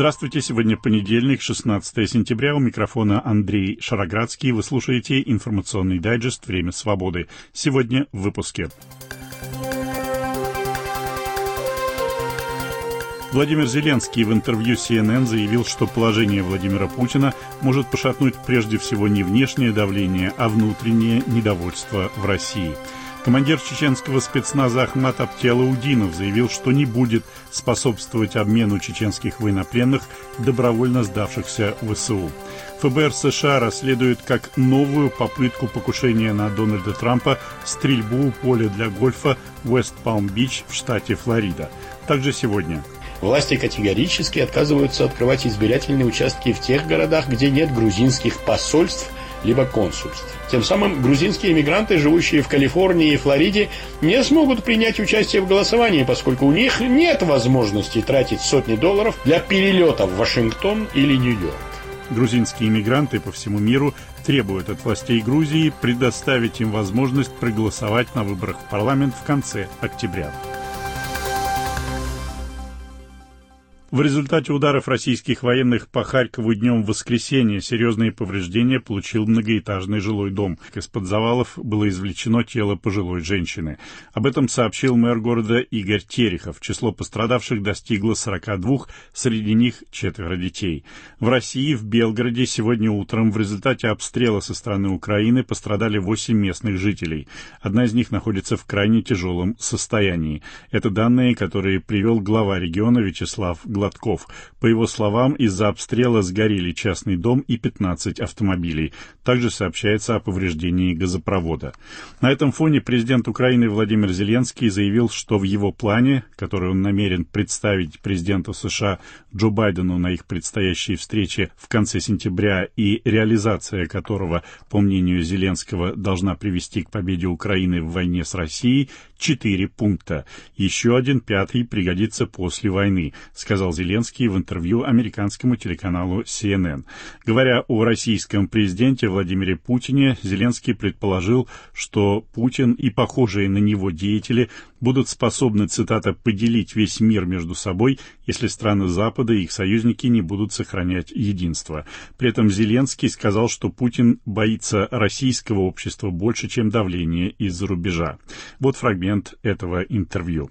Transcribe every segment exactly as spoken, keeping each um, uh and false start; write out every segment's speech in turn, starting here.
Здравствуйте, сегодня понедельник, шестнадцатое сентября, у микрофона Андрей Шароградский. Вы слушаете информационный дайджест «Время свободы». Сегодня в выпуске. Владимир Зеленский в интервью си эн эн заявил, что положение Владимира Путина может пошатнуть прежде всего не внешнее давление, а внутреннее недовольство в России. Командир чеченского спецназа Ахмат Абтиалаудинов заявил, что не будет способствовать обмену чеченских военнопленных, добровольно сдавшихся в вэ эс у. эф бэ эр США расследует как новую попытку покушения на Дональда Трампа стрельбу у поля для гольфа в Уэст-Палм-Бич в штате Флорида. Также сегодня. Власти категорически отказываются открывать избирательные участки в тех городах, где нет грузинских посольств либо консульств. Тем самым грузинские иммигранты, живущие в Калифорнии и Флориде, не смогут принять участие в голосовании, поскольку у них нет возможности тратить сотни долларов для перелета в Вашингтон или Нью-Йорк. Грузинские иммигранты по всему миру требуют от властей Грузии предоставить им возможность проголосовать на выборах в парламент в конце октября. В результате ударов российских военных по Харькову днем в воскресенье серьезные повреждения получил многоэтажный жилой дом. Из-под завалов было извлечено тело пожилой женщины. Об этом сообщил мэр города Игорь Терехов. Число пострадавших достигло сорока двух, среди них четверо детей. В России, в Белгороде, сегодня утром в результате обстрела со стороны Украины пострадали восемь местных жителей. Одна из них находится в крайне тяжелом состоянии. Это данные, которые привел глава региона Вячеслав Гладков. Гладков. По его словам, из-за обстрела сгорели частный дом и пятнадцать автомобилей. Также сообщается о повреждении газопровода. На этом фоне президент Украины Владимир Зеленский заявил, что в его плане, который он намерен представить президенту США Джо Байдену на их предстоящей встрече в конце сентября и реализация которого, по мнению Зеленского, должна привести к победе Украины в войне с Россией, четыре пункта. Еще один, пятый, пригодится после войны, сказал Зеленский в интервью американскому телеканалу си эн эн. Говоря о российском президенте Владимире Путине, Зеленский предположил, что Путин и похожие на него деятели будут способны, цитата, «поделить весь мир между собой, если страны Запада и их союзники не будут сохранять единство». При этом Зеленский сказал, что Путин боится российского общества больше, чем давление из-за рубежа. Вот фрагмент этого интервью.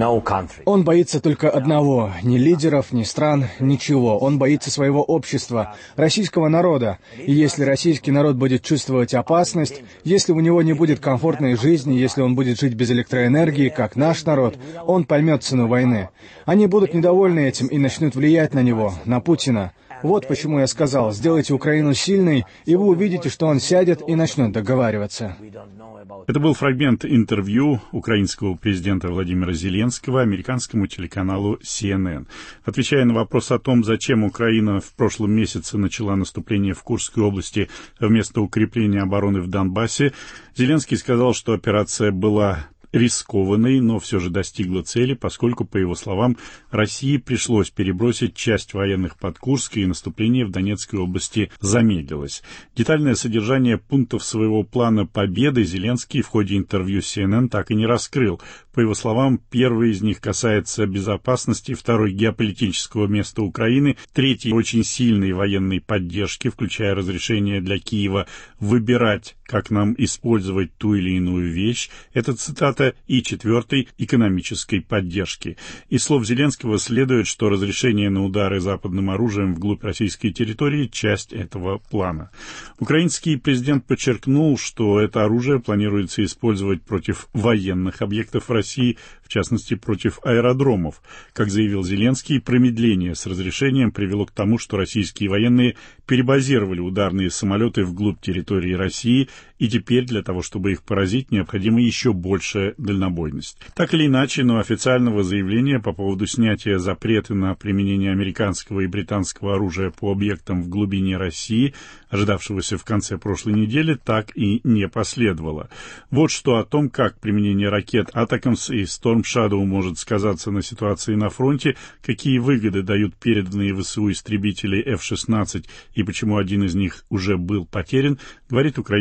Он боится только одного — ни лидеров, ни стран, ничего. Он боится своего общества, российского народа. И если российский народ будет чувствовать опасность, если у него не будет комфортной жизни, если он будет жить без электроэнергии, как наш народ, он поймет цену войны. Они будут недовольны этим и начнут влиять на него, на Путина. Вот почему я сказал, сделайте Украину сильной, и вы увидите, что он сядет и начнет договариваться. Это был фрагмент интервью украинского президента Владимира Зеленского американскому телеканалу си эн эн. Отвечая на вопрос о том, зачем Украина в прошлом месяце начала наступление в Курской области вместо укрепления обороны в Донбассе, Зеленский сказал, что операция была рискованной, но все же достигла цели, поскольку, по его словам, России пришлось перебросить часть военных под Курск, и наступление в Донецкой области замедлилось. Детальное содержание пунктов своего плана победы Зеленский в ходе интервью си эн эн так и не раскрыл. По его словам, первый из них касается безопасности, второй — геополитического места Украины, третий — очень сильной военной поддержки, включая разрешение для Киева выбирать, как нам использовать ту или иную вещь. Это цитата. И четвертый — экономической поддержки. Из слов Зеленского следует, что разрешение на удары западным оружием вглубь российской территории — часть этого плана. Украинский президент подчеркнул, что это оружие планируется использовать против военных объектов России, в частности, против аэродромов. Как заявил Зеленский, промедление с разрешением привело к тому, что российские военные перебазировали ударные самолеты вглубь территории России, и теперь для того, чтобы их поразить, необходимо еще больше дальнобойность. Так или иначе, но официального заявления по поводу снятия запрета на применение американского и британского оружия по объектам в глубине России, ожидавшегося в конце прошлой недели, так и не последовало. Вот что о том, как применение ракет «Атакамс» и «Storm Shadow» может сказаться на ситуации на фронте, какие выгоды дают переданные ВСУ истребители эф шестнадцать и почему один из них уже был потерян, говорит украинский военный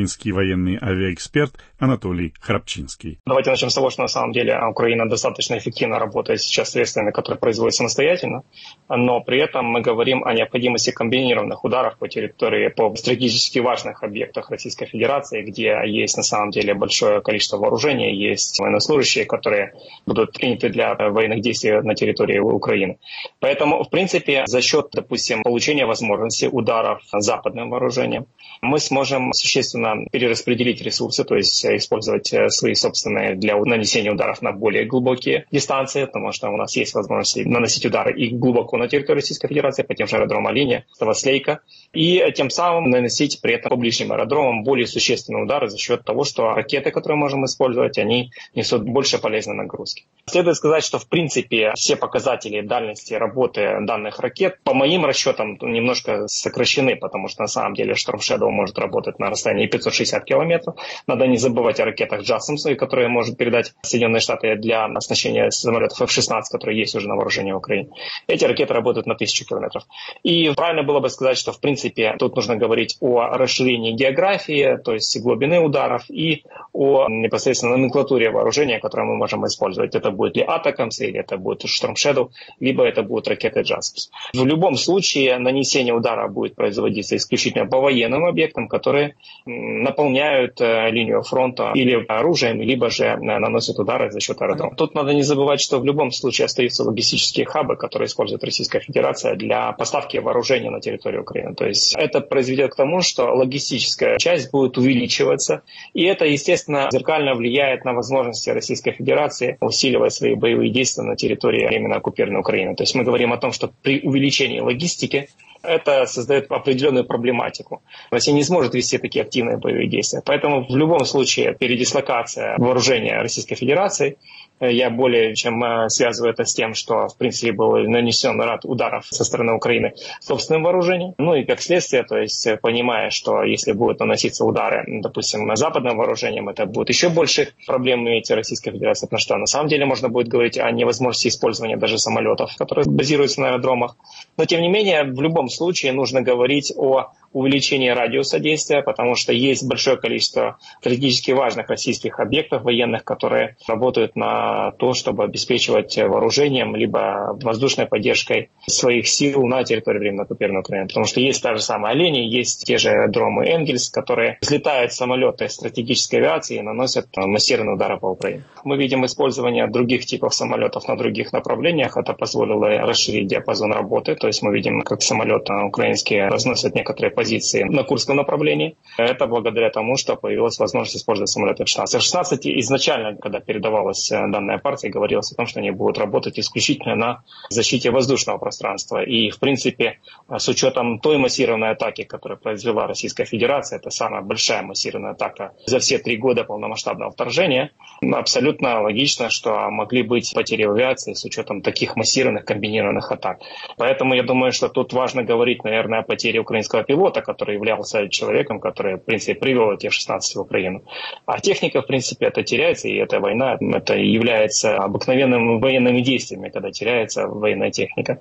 военный авиаэксперт Анатолий Храпчинский. Давайте начнем с того, что на самом деле Украина достаточно эффективно работает сейчас средствами, которые производят самостоятельно, но при этом мы говорим о необходимости комбинированных ударов по территории, по стратегически важных объектах Российской Федерации, где есть на самом деле большое количество вооружения, есть военнослужащие, которые будут приняты для военных действий на территории Украины. Поэтому, в принципе, за счет, допустим, получения возможности ударов западным вооружением, мы сможем существенно перераспределить ресурсы, то есть использовать свои собственные для нанесения ударов на более глубокие дистанции, потому что у нас есть возможность наносить удары и глубоко на территорию Российской Федерации, по тем же аэродромам Оленя, Ставослейка, и тем самым наносить при этом по ближним аэродромам более существенные удары за счет того, что ракеты, которые можем использовать, они несут больше полезной нагрузки. Следует сказать, что в принципе все показатели дальности работы данных ракет, по моим расчетам, немножко сокращены, потому что на самом деле Storm Shadow может работать на расстоянии пятьсот шестьдесят километров. Надо не забывать о ракетах JASSM, которые может передать Соединенные Штаты для оснащения самолетов эф шестнадцать, которые есть уже на вооружении в Украине. Эти ракеты работают на тысячу километров. И правильно было бы сказать, что в принципе тут нужно говорить о расширении географии, то есть глубины ударов, и о непосредственно номенклатуре вооружения, которое мы можем использовать. Это будет ли Атакамс, или это будет Storm Shadow, либо это будут ракеты JASSM. В любом случае нанесение удара будет производиться исключительно по военным объектам, которые наполняют линию фронта или оружием, либо же наносят удары за счет аэродрома. Тут надо не забывать, что в любом случае остаются логистические хабы, которые использует Российская Федерация для поставки вооружения на территорию Украины. То есть это произведет к тому, что логистическая часть будет увеличиваться, и это, естественно, зеркально влияет на возможности Российской Федерации усиливать свои боевые действия на территории временно оккупированной Украины. То есть мы говорим о том, что при увеличении логистики это создает определенную проблематику. Россия не сможет вести такие активные боевые действия. Поэтому в любом случае передислокация вооружения Российской Федерации, я более чем связываю это с тем, что в принципе был нанесен ряд ударов со стороны Украины собственным вооружением. Ну и как следствие, то есть понимая, что если будут наноситься удары, допустим, западным вооружением, это будет еще больше проблем иметь Российская Федерация, потому что на самом деле можно будет говорить о невозможности использования даже самолетов, которые базируются на аэродромах. Но тем не менее, в любом случае нужно говорить о увеличении радиуса действия, потому что есть большое количество стратегически важных российских объектов военных, которые работают на то, чтобы обеспечивать вооружением либо воздушной поддержкой своих сил на территории временно оккупированной Украины. Потому что есть та же самая Олени, есть те же аэродромы Энгельс, которые взлетают самолеты стратегической авиации и наносят массированные удары по Украине. Мы видим использование других типов самолетов на других направлениях. Это позволило расширить диапазон работы. То есть мы видим, как самолеты украинские разносят некоторые позиции на Курском направлении. Это благодаря тому, что появилась возможность использовать самолеты эф шестнадцать. эф шестнадцать изначально, когда передавалась данная партия, говорилось о том, что они будут работать исключительно на защите воздушного пространства. И, в принципе, с учетом той массированной атаки, которую произвела Российская Федерация, это самая большая массированная атака за все три года полномасштабного вторжения, абсолютно логично, что могли быть потери в авиации с учетом таких массированных комбинированных атак. Поэтому я думаю, что тут важно говорить, наверное, о потере украинского пилота, который являлся человеком, который, в принципе, привел эти эф шестнадцать в Украину. А техника, в принципе, это теряется, и эта война, это является обыкновенными военными действиями, когда теряется военная техника.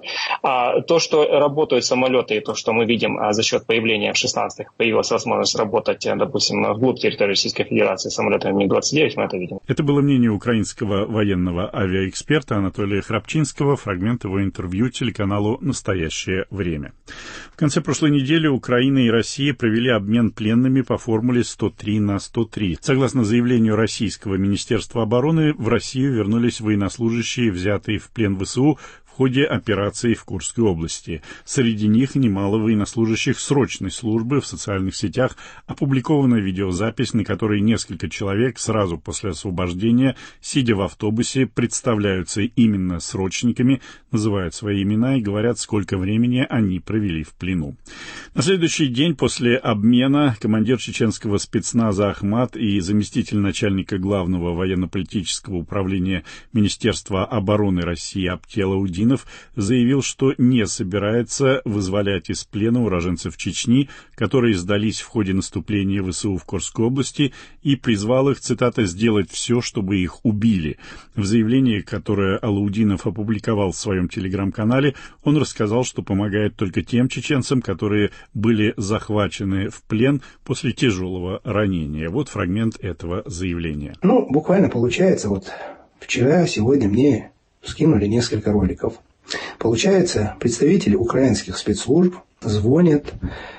А то, что работают самолеты, и то, что мы видим а за счет появления эф шестнадцать, появилась возможность работать, допустим, вглубь территории Российской Федерации самолетами ми двадцать девять, мы это видим. Это было мнение украинского военного авиаэксперта Анатолия Храпчинского, фрагмент его интервью телеканалу «Настоящее время». В конце прошлой недели Украина и Россия провели обмен пленными по формуле сто три на сто три. Согласно заявлению российского Министерства обороны, в Россию вернулись военнослужащие, взятые в плен вэ эс у в ходе операции в Курской области. Среди них немало военнослужащих срочной службы. В социальных сетях опубликована видеозапись, на которой несколько человек сразу после освобождения, сидя в автобусе, представляются именно срочниками, называют свои имена и говорят, сколько времени они провели в плену. На следующий день после обмена командир чеченского спецназа Ахмат и заместитель начальника главного военно-политического управления Министерства обороны России Аптелаудин Алаудинов заявил, что не собирается вызволять из плена уроженцев Чечни, которые сдались в ходе наступления ВСУ в Курской области, и призвал их, цитата, «сделать все, чтобы их убили». В заявлении, которое Алаудинов опубликовал в своем телеграм-канале, он рассказал, что помогает только тем чеченцам, которые были захвачены в плен после тяжелого ранения. Вот фрагмент этого заявления. Ну, буквально получается, вот вчера, сегодня мне скинули несколько роликов. Получается, представители украинских спецслужб звонят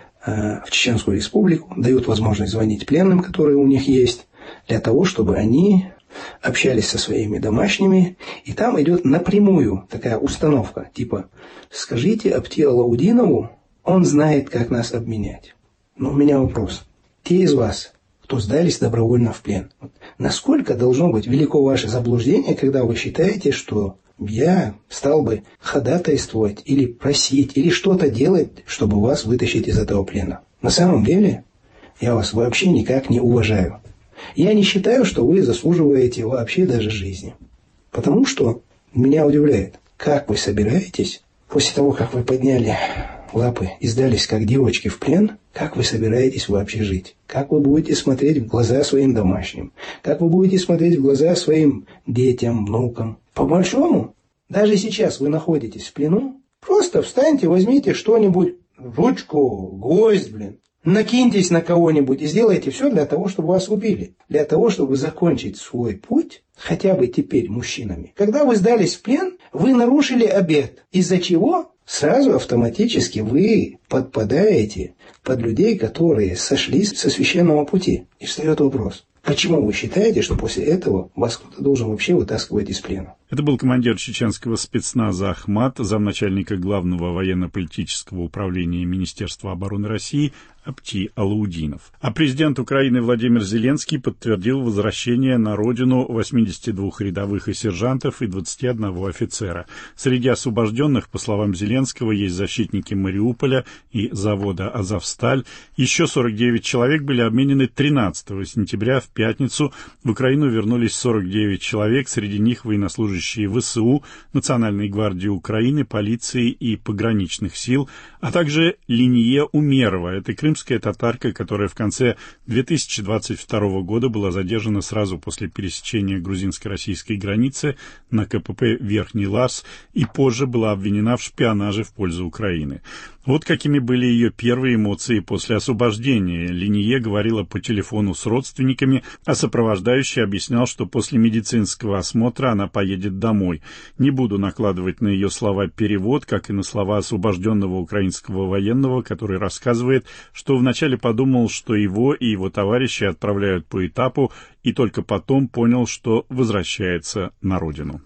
э, в Чеченскую республику, дают возможность звонить пленным, которые у них есть, для того, чтобы они общались со своими домашними, и там идет напрямую такая установка, типа «скажите Апти Алаудинову, он знает, как нас обменять». Но у меня вопрос. Те из вас, кто сдались добровольно в плен, вот, насколько должно быть велико ваше заблуждение, когда вы считаете, что я стал бы ходатайствовать или просить, или что-то делать, чтобы вас вытащить из этого плена? На самом деле, я вас вообще никак не уважаю. Я не считаю, что вы заслуживаете вообще даже жизни. Потому что меня удивляет, как вы собираетесь, после того, как вы подняли лапы и сдались как девочки в плен, как вы собираетесь вообще жить? Как вы будете смотреть в глаза своим домашним? Как вы будете смотреть в глаза своим детям, внукам? По большому, даже сейчас вы находитесь в плену, просто встаньте, возьмите что-нибудь, ручку, гвоздь, блин, накиньтесь на кого-нибудь и сделайте все для того, чтобы вас убили. Для того, чтобы закончить свой путь, хотя бы теперь мужчинами. Когда вы сдались в плен, вы нарушили обет. Из-за чего? Сразу автоматически вы подпадаете под людей, которые сошли со священного пути. И встает вопрос. Почему вы считаете, что после этого вас кто-то должен вообще вытаскивать из плена? Это был командир чеченского спецназа Ахмат, замначальника главного военно-политического управления Министерства обороны России Апти Алаудинов. А президент Украины Владимир Зеленский подтвердил возвращение на родину восьмидесяти двух рядовых и сержантов и двадцати одного офицера. Среди освобожденных, по словам Зеленского, есть защитники Мариуполя и завода «Азовсталь». Еще сорок девять человек были обменены тринадцатого сентября в пятницу. В Украину вернулись сорок девять человек, среди них военнослужащие ВСУ, Национальной гвардии Украины, полиции и пограничных сил, а также Линие Умерова. Это крымская татарка, которая в конце две тысячи двадцать второго года была задержана сразу после пересечения грузинско-российской границы на КПП «Верхний Ларс» и позже была обвинена в шпионаже в пользу Украины. Вот какими были ее первые эмоции после освобождения. Линие говорила по телефону с родственниками, а сопровождающий объяснял, что после медицинского осмотра она поедет домой. Не буду накладывать на ее слова перевод, как и на слова освобожденного украинского военного, который рассказывает, что вначале подумал, что его и его товарищи отправляют по этапу, и только потом понял, что возвращается на родину.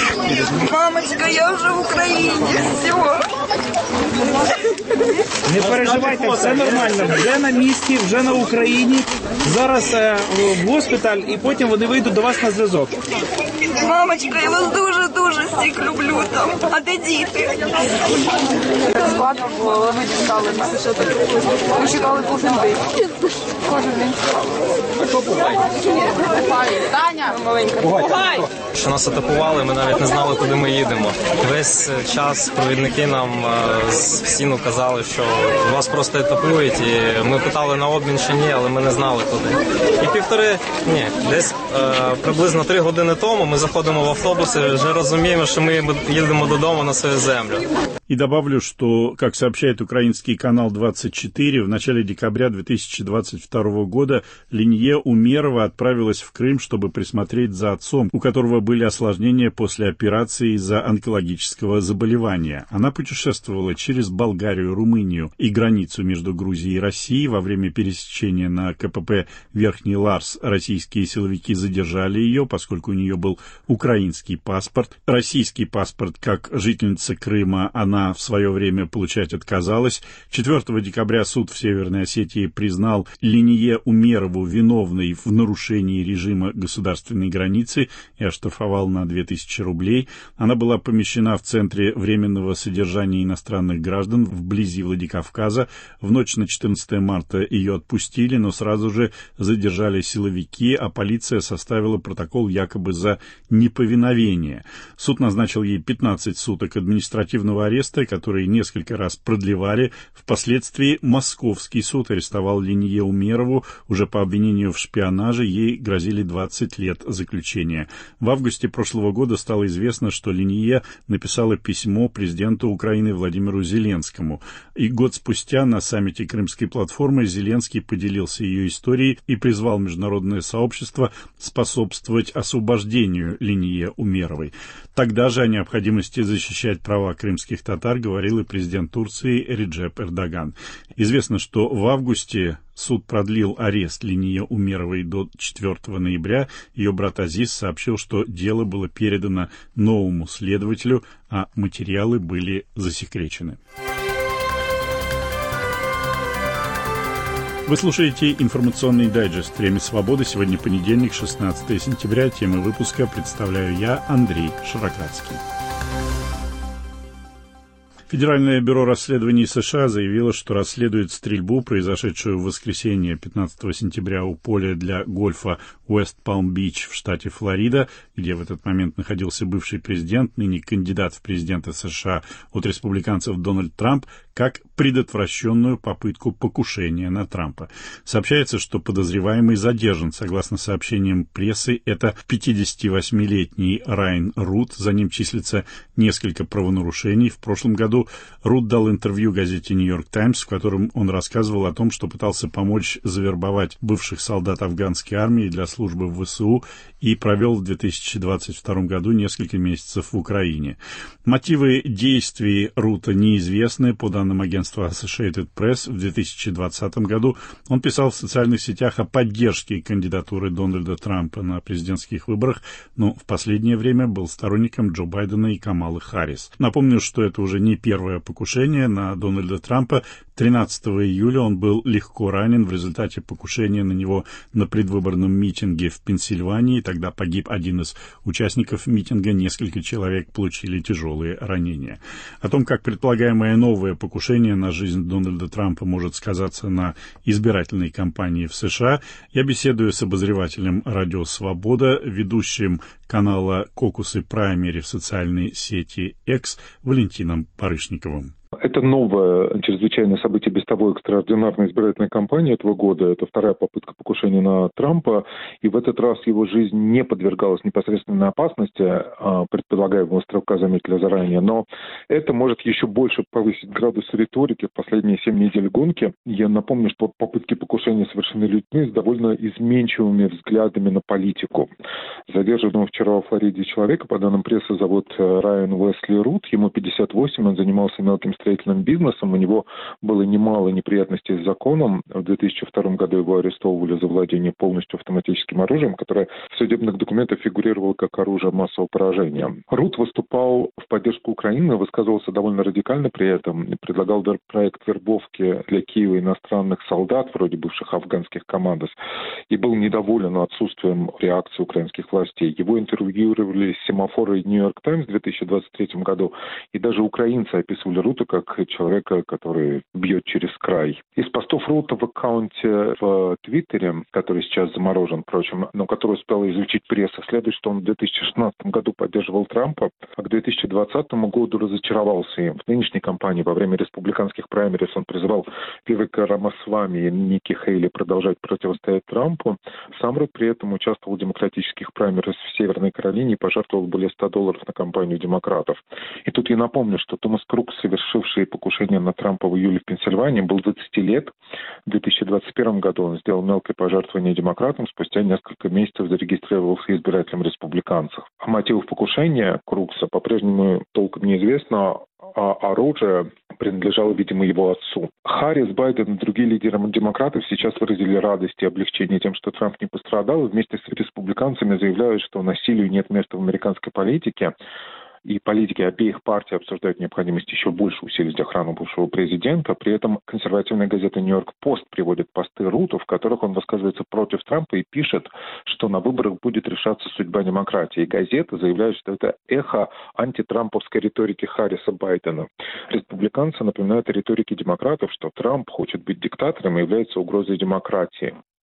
Мамочка, я вже в Україні. Все. Не переживайте, все нормально. Вже на місці, вже на Україні. Зараз е, в госпіталь і потім вони вийдуть до вас на зв'язок. Мамочка, я вас дуже-дуже всіх люблю там. А де діти? Складно було, але ми дістали нас. Ми чекали кожен день. Кожен день. Таня, маленька. Бувай! Що нас атакували, ми навіть не знали, куди ми їдемо. Весь час провідники нам з стіну казали, що вас просто етапують, і ми питали на обмін чи ні, але ми не знали куди. І півтори, ні, десь е, приблизно три години тому ми заходимо в автобус і вже розуміємо, що ми їдемо додому на свою землю. И добавлю, что, как сообщает украинский канал двадцать четыре, в начале декабря две тысячи двадцать второго года Линие Умерова отправилась в Крым, чтобы присмотреть за отцом, у которого были осложнения после операции из-за онкологического заболевания. Она путешествовала через Болгарию, Румынию и границу между Грузией и Россией. Во время пересечения на КПП «Верхний Ларс» российские силовики задержали ее, поскольку у нее был украинский паспорт. Российский паспорт, как жительница Крыма, она в свое время получать отказалась. четвёртого декабря суд в Северной Осетии признал Линие Умерову виновной в нарушении режима государственной границы и оштрафовал на две тысячи рублей. Она была помещена в Центре временного содержания иностранных граждан вблизи Владикавказа. В ночь на четырнадцатое марта ее отпустили, но сразу же задержали силовики, а полиция составила протокол якобы за неповиновение. Суд назначил ей пятнадцать суток административного ареста, которые несколько раз продлевали. Впоследствии Московский суд арестовал Линье Умерову. Уже по обвинению в шпионаже ей грозили двадцать лет заключения. В августе прошлого года стало известно, что Линье написала письмо президенту Украины Владимиру Зеленскому. И год спустя на саммите Крымской платформы Зеленский поделился ее историей и призвал международное сообщество способствовать освобождению Линье Умеровой. Тогда же о необходимости защищать права крымских татар говорил и президент Турции Реджеп Эрдоган. Известно, что в августе суд продлил арест Линье Умеровой до четвёртого ноября. Ее брат Азиз сообщил, что дело было передано новому следователю, а материалы были засекречены. Вы слушаете информационный дайджест «Время свободы». Сегодня понедельник, шестнадцатое сентября. Темы выпуска представляю я, Андрей Шарократский. Федеральное бюро расследований США заявило, что расследует стрельбу, произошедшую в воскресенье пятнадцатого сентября у поля для гольфа Уэст-Палм-Бич в штате Флорида, где в этот момент находился бывший президент, ныне кандидат в президенты США от республиканцев Дональд Трамп, как предотвращенную попытку покушения на Трампа. Сообщается, что подозреваемый задержан. Согласно сообщениям прессы, это пятидесятивосьмилетний Райан Рут. За ним числится несколько правонарушений. В прошлом году Рут дал интервью газете «Нью-Йорк Таймс», в котором он рассказывал о том, что пытался помочь завербовать бывших солдат афганской армии для службы в ВСУ и провел в две тысячи двадцать втором году несколько месяцев в Украине. Мотивы действий Рута неизвестны. По данным агентства Associated Press, в две тысячи двадцатом году он писал в социальных сетях о поддержке кандидатуры Дональда Трампа на президентских выборах, но в последнее время был сторонником Джо Байдена и Камалы Харрис. Напомню, что это уже не первое покушение на Дональда Трампа. тринадцатого июля он был легко ранен в результате покушения на него на предвыборном митинге в Пенсильвании. Тогда погиб один из участников митинга, несколько человек получили тяжелые ранения. О том, как предполагаемое новое покушение на жизнь Дональда Трампа может сказаться на избирательной кампании в США, я беседую с обозревателем «Радио Свобода», ведущим канала «Кокусы Праймери» в социальной сети X Валентином Парышниковым. Это новое чрезвычайное событие без того экстраординарной избирательной кампании этого года. Это вторая попытка покушения на Трампа. И в этот раз его жизнь не подвергалась непосредственной опасности, предполагаемого стрелка заметили заранее. Но это может еще больше повысить градус риторики в последние семь недель гонки. Я напомню, что попытки покушения совершены людьми с довольно изменчивыми взглядами на политику. Задержанного вчера во Флориде человека, по данным прессы, зовут Райан Уэсли Рут. Ему пятьдесят восемь, он занимался мелким строительным бизнесом, у него было немало неприятностей с законом. В две тысячи втором году его арестовывали за владение полностью автоматическим оружием, которое в судебных документах фигурировало как оружие массового поражения. Рут выступал в поддержку Украины, высказывался довольно радикально при этом, предлагал проект вербовки для Киева иностранных солдат, вроде бывших афганских командос, и был недоволен отсутствием реакции украинских властей. Его интервьюировали «Семафоры» и «Нью-Йорк Таймс» в две тысячи двадцать третьем году, и даже украинцы описывали Рута как человека, который бьет через край. Из постов Рута в аккаунте в Твиттере, который сейчас заморожен, впрочем, но который успел изучить пресса, следует, что он в две тысячи шестнадцатом году поддерживал Трампа, а к две тысячи двадцатому году разочаровался им. В нынешней кампании во время республиканских праймерис он призывал Вивека Рамасвами и Ники Хейли продолжать противостоять Трампу. Сам Рут при этом участвовал в демократических праймерис в Северной Каролине и пожертвовал более ста долларов на кампанию демократов. И тут я напомню, что Томас Крукс, совершивший покушение на Трампа в июле в Пенсильвании, был двадцати лет. В две тысячи двадцать первом году он сделал мелкое пожертвование демократам, спустя несколько месяцев зарегистрировался избирателем республиканцев. О мотивах покушения Крукса по-прежнему толком неизвестно, а оружие принадлежало, видимо, его отцу. Харрис, Байден и другие лидеры демократов сейчас выразили радость и облегчение тем, что Трамп не пострадал, и вместе с республиканцами заявляют, что насилию нет места в американской политике. И политики обеих партий обсуждают необходимость еще больше усилить охрану бывшего президента. При этом консервативная газета «Нью-Йорк Пост» приводит посты Рута, в которых он высказывается против Трампа и пишет, что на выборах будет решаться судьба демократии. И газета заявляет, что это эхо антитрамповской риторики Харриса Байдена. Республиканцы напоминают о риторике демократов, что Трамп хочет быть диктатором и является угрозой демократии.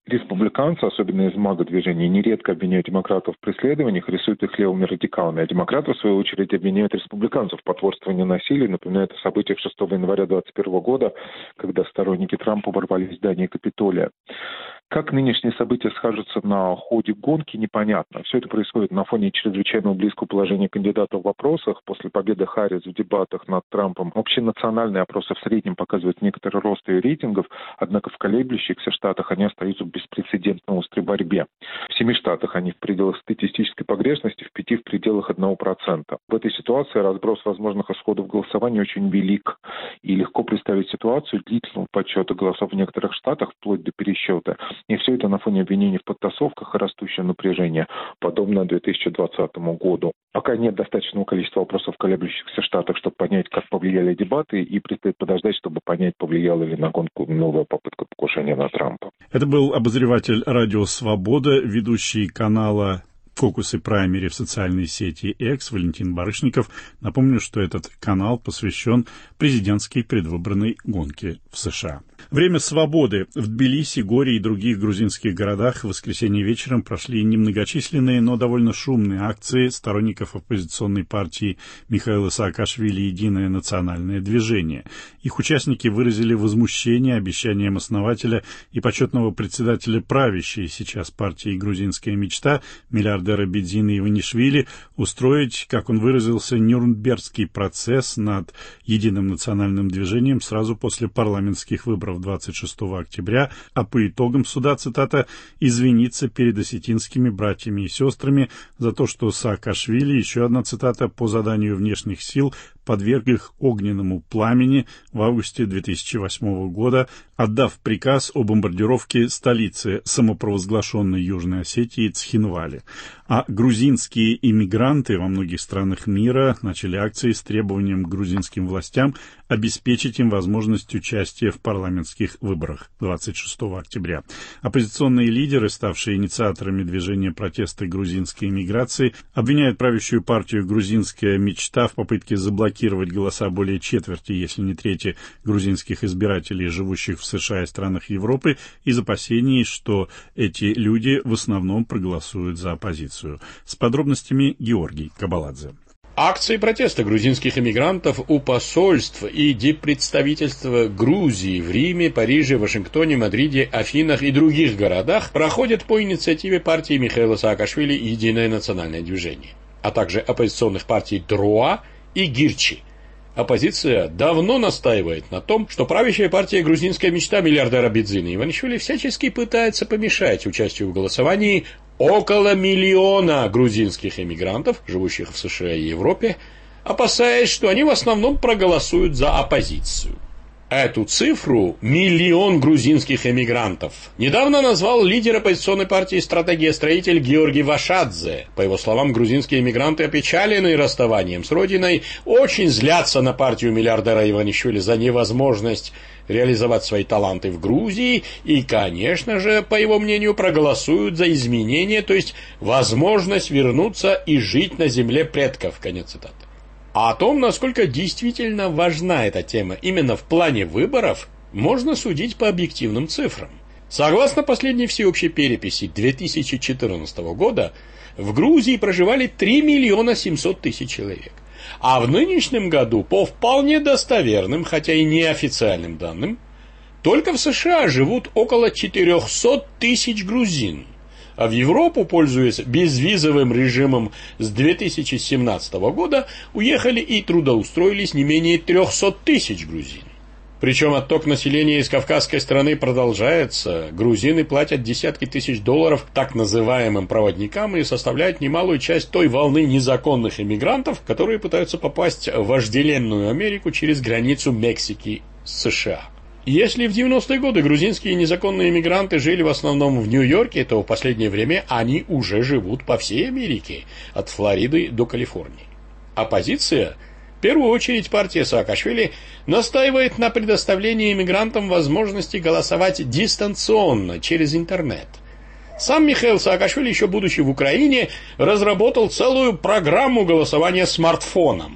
Республиканцы, особенно из МАГА-движения, нередко обвиняют демократов в преследованиях, рисуют их левыми радикалами, а демократы, в свою очередь, обвиняют республиканцев в потворствовании насилию, напоминают о событиях шестого января две тысячи двадцать первого года, когда сторонники Трампа ворвались в здание Капитолия. Как нынешние события скажутся на ходе гонки, непонятно. Все это происходит на фоне чрезвычайно близкого положения кандидатов в вопросах. После победы Харрис в дебатах над Трампом общенациональные опросы в среднем показывают некоторый рост ее рейтингов, однако в колеблющихся штатах они остаются в беспрецедентно острой борьбе. В семи штатах они в пределах статистической погрешности, в пяти в пределах одного процента. В этой ситуации разброс возможных исходов голосования очень велик. И легко представить ситуацию длительного подсчета голосов в некоторых штатах, вплоть до пересчета. И все это на фоне обвинений в подтасовках и растущего напряжения, подобно две тысячи двадцатому году. Пока нет достаточного количества вопросов в колеблющихся штатах, чтобы понять, как повлияли дебаты, и предстоит подождать, чтобы понять, повлияла ли на гонку новая попытка покушения на Трампа. Это был обозреватель «Радио Свобода», ведущий канала «Фокус и праймери» в социальной сети X Валентин Барышников. Напомню, что этот канал посвящен президентской предвыборной гонке в США. Время свободы. В Тбилиси, Горе и других грузинских городах в воскресенье вечером прошли немногочисленные, но довольно шумные акции сторонников оппозиционной партии Михаила Саакашвили «Единое национальное движение». Их участники выразили возмущение обещанием основателя и почетного председателя правящей сейчас партии «Грузинская мечта» миллиардера Бедзина Иванишвили устроить, как он выразился, Нюрнбергский процесс над Единым национальным движением сразу после парламентских выборов двадцать шестого октября, а по итогам суда, цитата, «извиниться перед осетинскими братьями и сестрами за то, что Саакашвили», еще одна цитата, «по заданию внешних сил подверг их огненному пламени в августе две тысячи восьмого года, отдав приказ о бомбардировке столицы самопровозглашенной Южной Осетии Цхинвали». А грузинские иммигранты во многих странах мира начали акции с требованием к грузинским властям обеспечить им возможность участия в парламентских выборах двадцать шестого октября. Оппозиционные лидеры, ставшие инициаторами движения протеста грузинской иммиграции, обвиняют правящую партию «Грузинская мечта» в попытке заблокировать голоса более четверти, если не трети, грузинских избирателей, живущих в США и странах Европы, из опасений, что эти люди в основном проголосуют за оппозицию. С подробностями Георгий Кабаладзе. Акции протеста грузинских эмигрантов у посольств и диппредставительства Грузии в Риме, Париже, Вашингтоне, Мадриде, Афинах и других городах проходят по инициативе партии Михаила Саакашвили «Единое национальное движение», а также оппозиционных партий ДРОА и ГИРЧИ. Оппозиция давно настаивает на том, что правящая партия «Грузинская мечта» миллиардера Бедзина Иванишвили всячески пытается помешать участию в голосовании около миллиона грузинских эмигрантов, живущих в США и Европе, опасаясь, что они в основном проголосуют за оппозицию. Эту цифру, миллион грузинских эмигрантов, недавно назвал лидер оппозиционной партии «Стратегия-строитель» Георгий Вашадзе. По его словам, грузинские эмигранты, опечаленные расставанием с родиной, очень злятся на партию миллиардера Иванишвили за невозможность реализовать свои таланты в Грузии и, конечно же, по его мнению, проголосуют за изменения, то есть возможность вернуться и жить на земле предков. Конец цитаты. А о том, насколько действительно важна эта тема именно в плане выборов, можно судить по объективным цифрам. Согласно последней всеобщей переписи две тысячи четырнадцатого года, в Грузии проживали три миллиона семьсот тысяч человек. А в нынешнем году, по вполне достоверным, хотя и неофициальным данным, только в США живут около четыреста тысяч грузин. А в Европу, пользуясь безвизовым режимом с две тысячи семнадцатого года, уехали и трудоустроились не менее триста тысяч грузин. Причем отток населения из кавказской страны продолжается. Грузины платят десятки тысяч долларов так называемым проводникам и составляют немалую часть той волны незаконных иммигрантов, которые пытаются попасть в вожделенную Америку через границу Мексики с США. Если в девяностые годы грузинские незаконные иммигранты жили в основном в Нью-Йорке, то в последнее время они уже живут по всей Америке, от Флориды до Калифорнии. Оппозиция, в первую очередь партия Саакашвили, настаивает на предоставлении иммигрантам возможности голосовать дистанционно через интернет. Сам Михаил Саакашвили, еще будучи в Украине, разработал целую программу голосования смартфоном.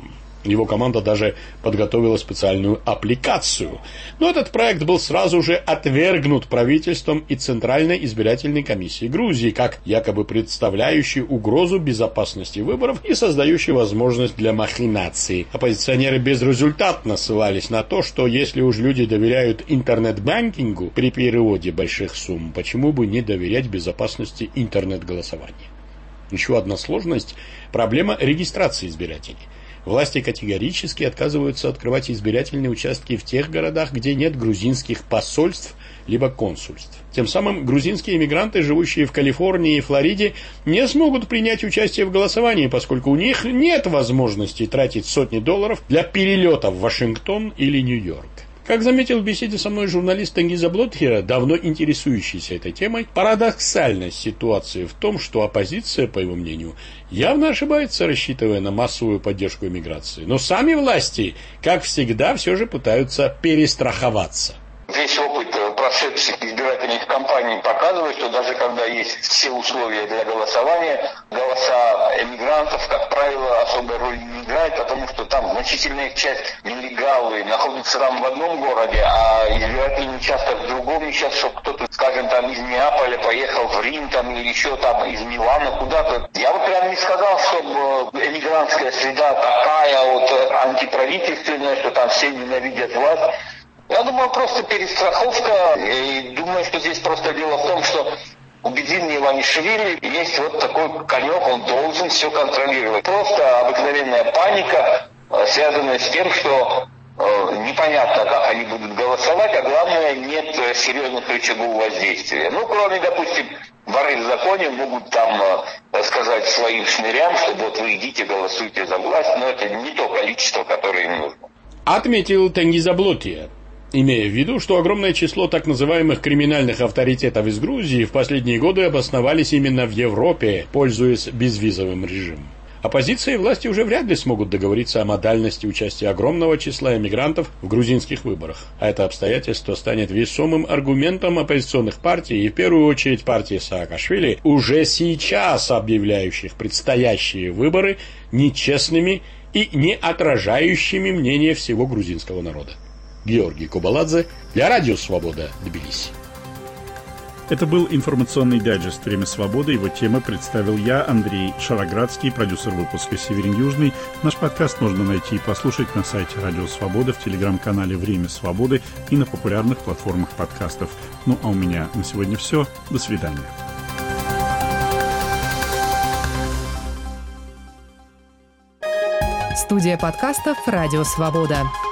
Его команда даже подготовила специальную аппликацию. Но этот проект был сразу же отвергнут правительством и Центральной избирательной комиссией Грузии, как якобы представляющий угрозу безопасности выборов и создающий возможность для махинаций. Оппозиционеры безрезультатно ссылались на то, что если уж люди доверяют интернет-банкингу при переводе больших сумм, почему бы не доверять безопасности интернет-голосования? Еще одна сложность – проблема регистрации избирателей. Власти категорически отказываются открывать избирательные участки в тех городах, где нет грузинских посольств либо консульств. Тем самым грузинские иммигранты, живущие в Калифорнии и Флориде, не смогут принять участие в голосовании, поскольку у них нет возможности тратить сотни долларов для перелета в Вашингтон или Нью-Йорк. Как заметил в беседе со мной журналист Тенгиз Заблотхира, давно интересующийся этой темой, парадоксальность ситуации в том, что оппозиция, по его мнению, явно ошибается, рассчитывая на массовую поддержку иммиграции. Но сами власти, как всегда, все же пытаются перестраховаться. Весь опыт прошедших избирательных кампаний показывает, что даже когда есть все условия для голосования, голоса эмигрантов, как правило, особой роли не играют, потому что там значительная их часть нелегалы находится там в одном городе, а избирательный участок в другом. И сейчас, чтобы кто-то, скажем, там из Неаполя поехал в Рим там, или еще там из Милана куда-то. Я вот прям не сказал, что эмигрантская среда такая вот антиправительственная, что там все ненавидят власть. Я думаю, просто перестраховка, и думаю, что здесь просто дело в том, что у Бедзини Иванишвили есть вот такой конек, он должен все контролировать. Просто обыкновенная паника, связанная с тем, что э, непонятно, как они будут голосовать, а главное, нет серьезных рычагов воздействия. Ну, кроме, допустим, воры в законе могут там э, сказать своим шнырям, что вот вы идите, голосуйте за власть, но это не то количество, которое им нужно. Отметил Тенгиз Заблотхир, имея в виду, что огромное число так называемых криминальных авторитетов из Грузии в последние годы обосновались именно в Европе, пользуясь безвизовым режимом. Оппозиция и власти уже вряд ли смогут договориться о модальности участия огромного числа эмигрантов в грузинских выборах. А это обстоятельство станет весомым аргументом оппозиционных партий и в первую очередь партии Саакашвили, уже сейчас объявляющих предстоящие выборы нечестными и не отражающими мнение всего грузинского народа. Георгий Кубаладзе для Радио Свобода, Тбилиси. Это был информационный дайджест «Время свободы». Его темы представил я, Андрей Шароградский, продюсер выпуска «Северин Южный». Наш подкаст можно найти и послушать на сайте Радио Свобода, в телеграм-канале «Время свободы» и на популярных платформах подкастов. Ну а у меня на сегодня все. До свидания. Студия подкастов «Радио Свобода».